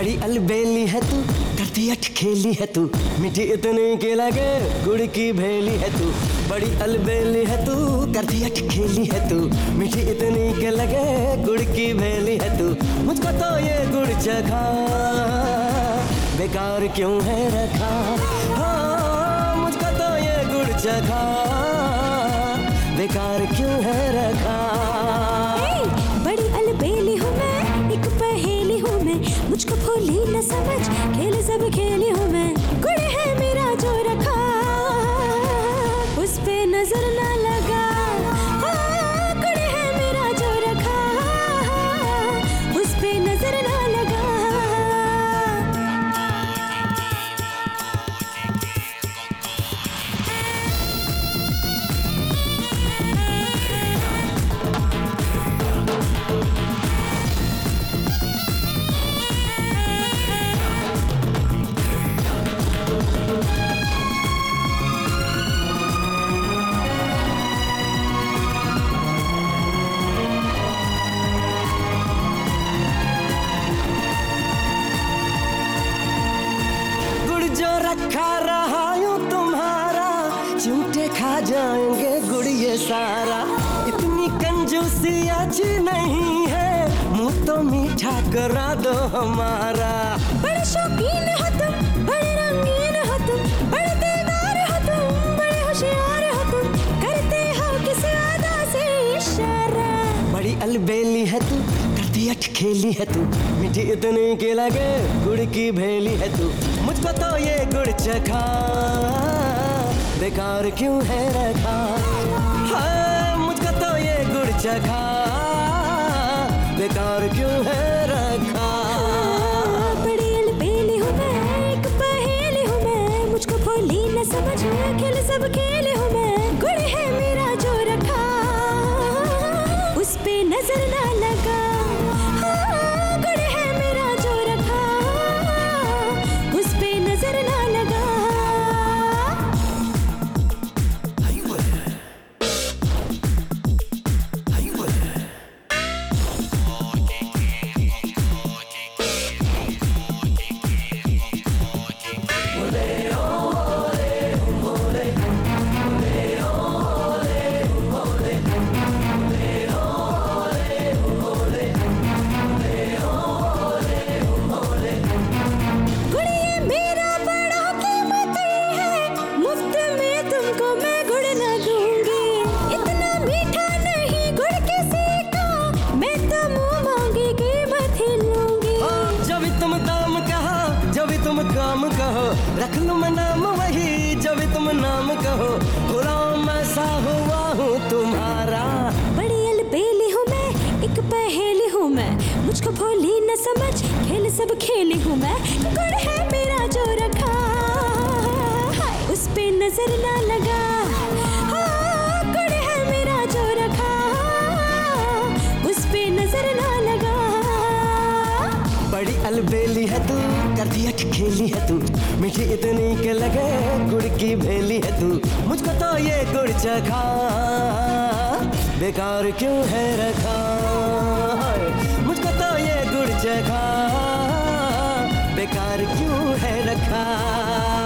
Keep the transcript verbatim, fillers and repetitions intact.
बड़ी अलबेली है तू, करती अटखेली है तू, मीठी इतनी के लगे गुड़ की भेली है तू। बड़ी अलबेली है तू, करती अटखेली है तू, मीठी इतनी के लगे गुड़ की भेली है तू। मुझको तो ये गुड़ चखा बेकार क्यों है रखा, हाँ मुझको तो ये गुड़ चखा बेकार क्यों है रखा। बड़ी अलबेली हूँ मैं, एक पहेली हूँ मैं, मुझको भोली न समझ, खेल सब खेली हूँ मैं। गुड़ है मेरा जो रखा, उस पे नजर ना लगा। हाँ, गुड़ है मेरा जो रखा, उस पे नजर ना लगा। जो रखा रहा यूं तुम्हारा, चिमटे खा जाएंगे गुड़ ये सारा। इतनी कंजूसी आज नहीं है, मुंह तो मीठा करा दो हमारा। बड़े शौकीन हो तुम, बड़े रंगीन हो तुम, बड़े दिलदार हो तुम, बड़े होशियार हो तुम, करते हो किसी अदा से इशारा। बड़ी अलबेली है तू, करती अटखेली है तू, मीठी इतनी के लगे गुड़ की भेली है तू। मुझको तो ये गुड़ चखा बेकार क्यों है रखा, हाँ मुझको तो ये गुड़ चखा बेकार क्यों है रखा। बड़ी अलबेली हूँ मैं, एक पहेली हूँ मैं, मुझको भोली न समझ, खेल सब खेली हूँ मैं। गुड़ है मेरा जो रखा, उस पे नजर ना लगा। हाँ, गुड़ है मेरा जो रखा, उस पे नजर ना लगा। काम कहो रख लूं मैं नाम वही, जब तुम नाम कहो गुलाम ऐसा हुआ हूँ तुम्हारा। बड़ी अलबेली हूँ मैं, एक पहेली हूँ मैं, मुझको भोली न समझ, खेल सब खेली हूँ मैं। गुड़ है मेरा जो रखा, उस पे नजर ना लगा। हाँ, गुड़ है मेरा जो रखा, उस पे नजर ना लगा। बड़ी अलबेली है तू, करती अटखेली है तू, मीठी इतनी के लगे गुड़ की भेली है तू। मुझको तो ये गुड़ चखा बेकार क्यों है रखा, मुझको तो ये गुड़ चखा बेकार क्यों है रखा।